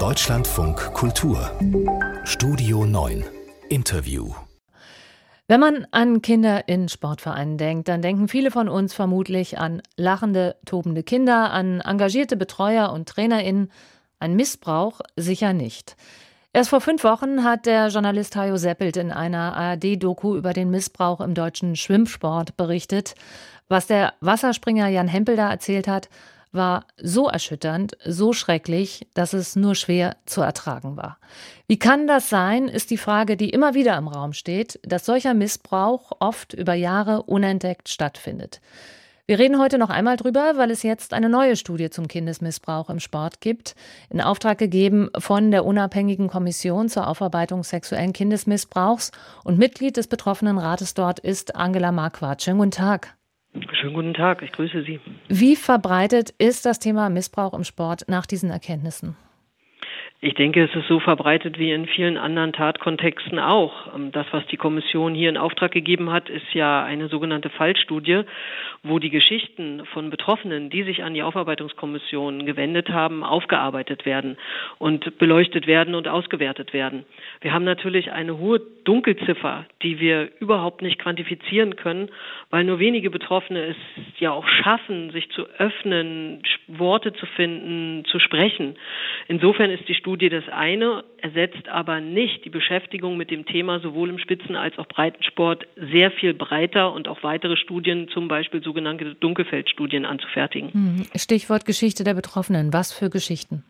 Deutschlandfunk Kultur Studio 9 Interview. Wenn man an Kinder in Sportvereinen denkt, dann denken viele von uns vermutlich an lachende, tobende Kinder, an engagierte Betreuer und TrainerInnen. Ein Missbrauch sicher nicht. Erst vor 5 Wochen hat der Journalist Hajo Seppelt in einer ARD-Doku über den Missbrauch im deutschen Schwimmsport berichtet. Was der Wasserspringer Jan Hempel da erzählt hat, war so erschütternd, so schrecklich, dass es nur schwer zu ertragen war. Wie kann das sein, ist die Frage, die immer wieder im Raum steht, dass solcher Missbrauch oft über Jahre unentdeckt stattfindet. Wir reden heute noch einmal drüber, weil es jetzt eine neue Studie zum Kindesmissbrauch im Sport gibt, in Auftrag gegeben von der unabhängigen Kommission zur Aufarbeitung sexuellen Kindesmissbrauchs, und Mitglied des betroffenen Rates dort ist Angela Marquardt. Schönen guten Tag. Schönen guten Tag, ich grüße Sie. Wie verbreitet ist das Thema Missbrauch im Sport nach diesen Erkenntnissen? Ich denke, es ist so verbreitet wie in vielen anderen Tatkontexten auch. Das, was die Kommission hier in Auftrag gegeben hat, ist ja eine sogenannte Fallstudie, wo die Geschichten von Betroffenen, die sich an die Aufarbeitungskommission gewendet haben, aufgearbeitet werden und beleuchtet werden und ausgewertet werden. Wir haben natürlich eine hohe Dunkelziffer, die wir überhaupt nicht quantifizieren können, weil nur wenige Betroffene es ja auch schaffen, sich zu öffnen, Worte zu finden, zu sprechen. Insofern ist die Studie das eine, ersetzt aber nicht die Beschäftigung mit dem Thema sowohl im Spitzen- als auch Breitensport sehr viel breiter und auch weitere Studien, zum Beispiel sogenannte Dunkelfeldstudien, anzufertigen. Stichwort Geschichte der Betroffenen. Was für Geschichten?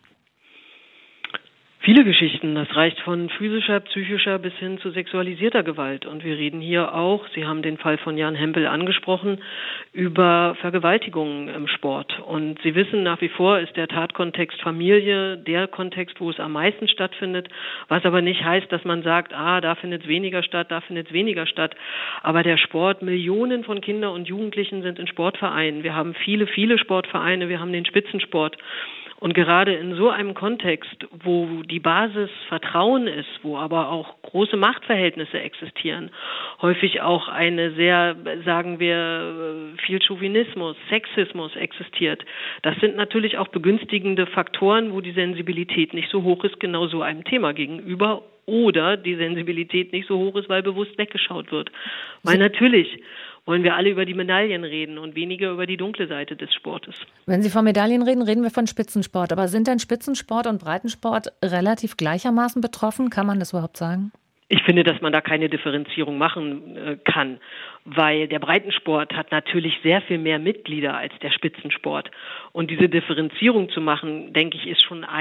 Viele Geschichten, das reicht von physischer, psychischer bis hin zu sexualisierter Gewalt. Und wir reden hier auch, Sie haben den Fall von Jan Hempel angesprochen, über Vergewaltigungen im Sport. Und Sie wissen, nach wie vor ist der Tatkontext Familie der Kontext, wo es am meisten stattfindet, was aber nicht heißt, dass man sagt, da findet es weniger statt, da findet es weniger statt. Aber der Sport, Millionen von Kindern und Jugendlichen sind in Sportvereinen. Wir haben viele, viele Sportvereine, wir haben den Spitzensport. Und gerade in so einem Kontext, wo die Basis Vertrauen ist, wo aber auch große Machtverhältnisse existieren, häufig auch eine sehr, sagen wir, viel Chauvinismus, Sexismus existiert. Das sind natürlich auch begünstigende Faktoren, wo die Sensibilität nicht so hoch ist, genau so einem Thema gegenüber, oder die Sensibilität nicht so hoch ist, weil bewusst weggeschaut wird. Weil natürlich wollen wir alle über die Medaillen reden und weniger über die dunkle Seite des Sportes. Wenn Sie von Medaillen reden, reden wir von Spitzensport. Aber sind denn Spitzensport und Breitensport relativ gleichermaßen betroffen? Kann man das überhaupt sagen? Ich finde, dass man da keine Differenzierung machen kann, weil der Breitensport hat natürlich sehr viel mehr Mitglieder als der Spitzensport. Und diese Differenzierung zu machen, denke ich, ist schon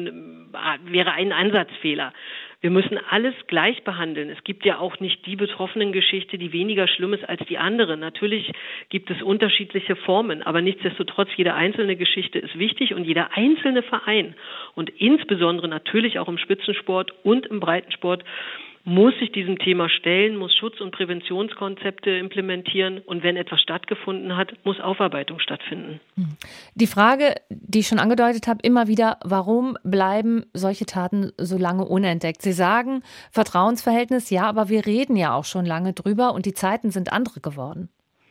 wäre ein Ansatzfehler. Wir müssen alles gleich behandeln. Es gibt ja auch nicht die Betroffenengeschichte, die weniger schlimm ist als die andere. Natürlich gibt es unterschiedliche Formen, aber nichtsdestotrotz, jede einzelne Geschichte ist wichtig und jeder einzelne Verein und insbesondere natürlich auch im Spitzensport und im Breitensport muss sich diesem Thema stellen, muss Schutz- und Präventionskonzepte implementieren und wenn etwas stattgefunden hat, muss Aufarbeitung stattfinden. Die Frage, die ich schon angedeutet habe, immer wieder, warum bleiben solche Taten so lange unentdeckt? Sie sagen, Vertrauensverhältnis, ja, aber wir reden ja auch schon lange drüber und die Zeiten sind andere geworden.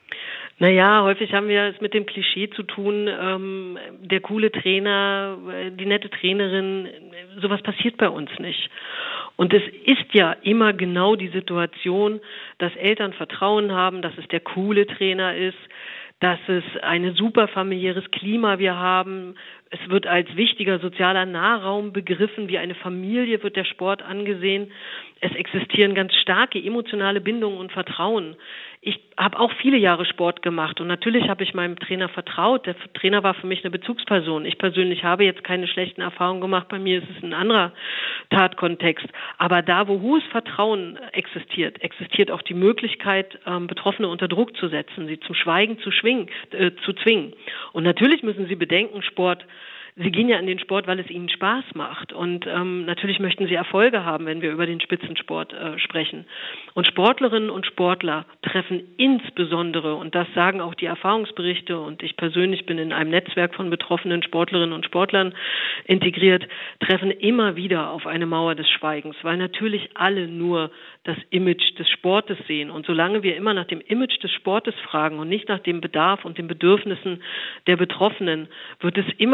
Naja, häufig haben wir es mit dem Klischee zu tun, der coole Trainer, die nette Trainerin, sowas passiert bei uns nicht. Und es ist ja immer genau die Situation, dass Eltern Vertrauen haben, dass es der coole Trainer ist, dass es ein super familiäres Klima wir haben. Es wird als wichtiger sozialer Nahraum begriffen, wie eine Familie wird der Sport angesehen. Es existieren ganz starke emotionale Bindungen und Vertrauen. Ich habe auch viele Jahre Sport gemacht und natürlich habe ich meinem Trainer vertraut. Der Trainer war für mich eine Bezugsperson. Ich persönlich habe jetzt keine schlechten Erfahrungen gemacht. Bei mir ist es ein anderer Tatkontext. Aber da, wo hohes Vertrauen existiert, existiert auch die Möglichkeit, Betroffene unter Druck zu setzen, sie zum Schweigen zu zwingen. Und natürlich müssen Sie bedenken, Sie gehen ja in den Sport, weil es ihnen Spaß macht. Und natürlich möchten sie Erfolge haben, wenn wir über den Spitzensport sprechen. Und Sportlerinnen und Sportler treffen insbesondere, und das sagen auch die Erfahrungsberichte, und ich persönlich bin in einem Netzwerk von betroffenen Sportlerinnen und Sportlern integriert, treffen immer wieder auf eine Mauer des Schweigens, weil natürlich alle nur das Image des Sportes sehen. Und solange wir immer nach dem Image des Sportes fragen und nicht nach dem Bedarf und den Bedürfnissen der Betroffenen, wird es immer diese Mauer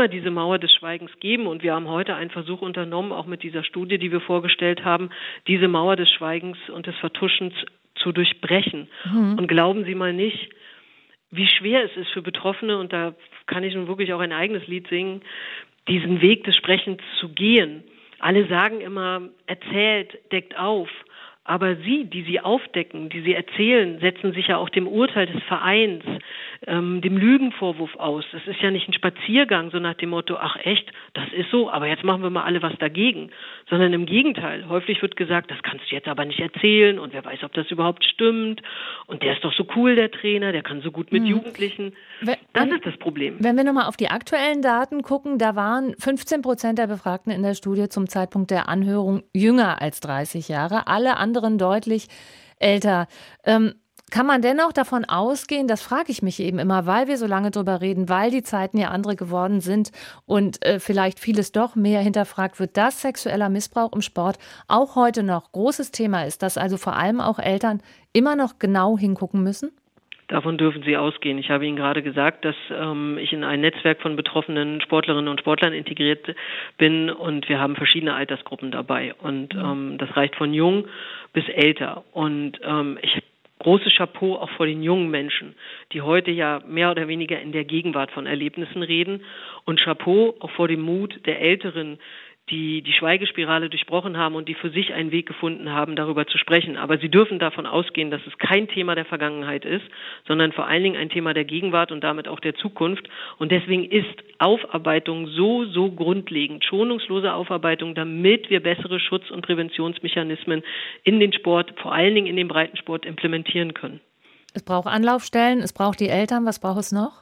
Mauer des Schweigens geben. Und wir haben heute einen Versuch unternommen, auch mit dieser Studie, die wir vorgestellt haben, diese Mauer des Schweigens und des Vertuschens zu durchbrechen. Und glauben Sie mal nicht, wie schwer es ist für Betroffene, und da kann ich nun wirklich auch ein eigenes Lied singen, diesen Weg des Sprechens zu gehen. Alle sagen immer, erzählt, deckt auf. Aber Sie, die Sie aufdecken, die Sie erzählen, setzen sich ja auch dem Urteil des Vereins, dem Lügenvorwurf aus. Das ist ja nicht ein Spaziergang, so nach dem Motto, ach echt, das ist so, aber jetzt machen wir mal alle was dagegen. Sondern im Gegenteil, häufig wird gesagt, das kannst du jetzt aber nicht erzählen und wer weiß, ob das überhaupt stimmt. Und der ist doch so cool, der Trainer, der kann so gut mit Jugendlichen. Das ist das Problem. Wenn wir nochmal auf die aktuellen Daten gucken, da waren 15% der Befragten in der Studie zum Zeitpunkt der Anhörung jünger als 30 Jahre. Alle anderen deutlich älter. Kann man dennoch davon ausgehen, das frage ich mich eben immer, weil wir so lange drüber reden, weil die Zeiten ja andere geworden sind und vielleicht vieles doch mehr hinterfragt wird, dass sexueller Missbrauch im Sport auch heute noch großes Thema ist, dass also vor allem auch Eltern immer noch genau hingucken müssen? Davon dürfen Sie ausgehen. Ich habe Ihnen gerade gesagt, dass ich in ein Netzwerk von betroffenen Sportlerinnen und Sportlern integriert bin und wir haben verschiedene Altersgruppen dabei. Und das reicht von jung bis älter. Und ich großes Chapeau auch vor den jungen Menschen, die heute ja mehr oder weniger in der Gegenwart von Erlebnissen reden. Und Chapeau auch vor dem Mut der Älteren, die die Schweigespirale durchbrochen haben und die für sich einen Weg gefunden haben, darüber zu sprechen. Aber Sie dürfen davon ausgehen, dass es kein Thema der Vergangenheit ist, sondern vor allen Dingen ein Thema der Gegenwart und damit auch der Zukunft. Und deswegen ist Aufarbeitung so grundlegend, schonungslose Aufarbeitung, damit wir bessere Schutz- und Präventionsmechanismen in den Sport, vor allen Dingen in den Breitensport, implementieren können. Es braucht Anlaufstellen, es braucht die Eltern. Was braucht es noch?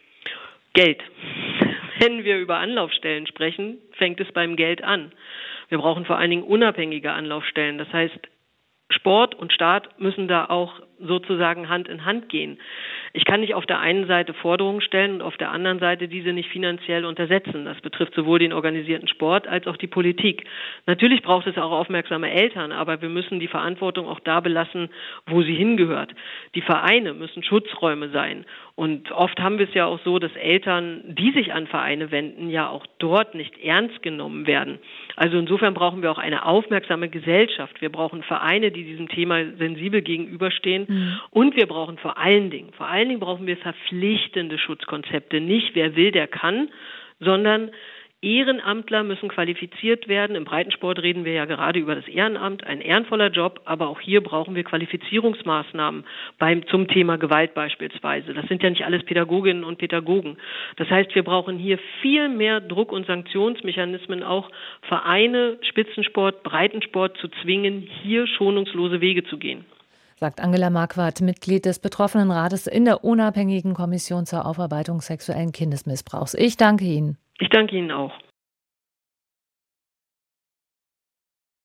Geld. Wenn wir über Anlaufstellen sprechen, fängt es beim Geld an. Wir brauchen vor allen Dingen unabhängige Anlaufstellen. Das heißt, Sport und Staat müssen da auch sozusagen Hand in Hand gehen. Ich kann nicht auf der einen Seite Forderungen stellen und auf der anderen Seite diese nicht finanziell untersetzen. Das betrifft sowohl den organisierten Sport als auch die Politik. Natürlich braucht es auch aufmerksame Eltern, aber wir müssen die Verantwortung auch da belassen, wo sie hingehört. Die Vereine müssen Schutzräume sein. Und oft haben wir es ja auch so, dass Eltern, die sich an Vereine wenden, ja auch dort nicht ernst genommen werden. Also insofern brauchen wir auch eine aufmerksame Gesellschaft. Wir brauchen Vereine, die diesem Thema sensibel gegenüberstehen. Und wir brauchen vor allen Dingen brauchen wir verpflichtende Schutzkonzepte. Nicht wer will, der kann, sondern Ehrenamtler müssen qualifiziert werden. Im Breitensport reden wir ja gerade über das Ehrenamt, ein ehrenvoller Job, aber auch hier brauchen wir Qualifizierungsmaßnahmen zum Thema Gewalt beispielsweise. Das sind ja nicht alles Pädagoginnen und Pädagogen. Das heißt, wir brauchen hier viel mehr Druck- und Sanktionsmechanismen, auch Vereine, Spitzensport, Breitensport zu zwingen, hier schonungslose Wege zu gehen. Sagt Angela Marquardt, Mitglied des Betroffenenrates in der unabhängigen Kommission zur Aufarbeitung sexuellen Kindesmissbrauchs. Ich danke Ihnen. Ich danke Ihnen auch.